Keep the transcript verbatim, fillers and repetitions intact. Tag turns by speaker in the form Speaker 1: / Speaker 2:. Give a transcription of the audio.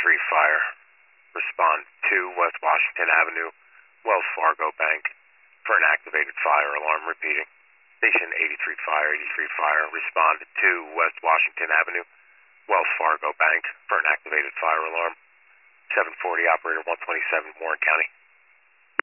Speaker 1: eighty-three Fire. Respond to West Washington Avenue, Wells Fargo Bank, for an activated fire alarm. Repeating. Station eighty-three Fire, eighty-three Fire. Respond to West Washington Avenue, Wells Fargo Bank, for an activated fire alarm. seven forty, Operator one twenty-seven, Warren County.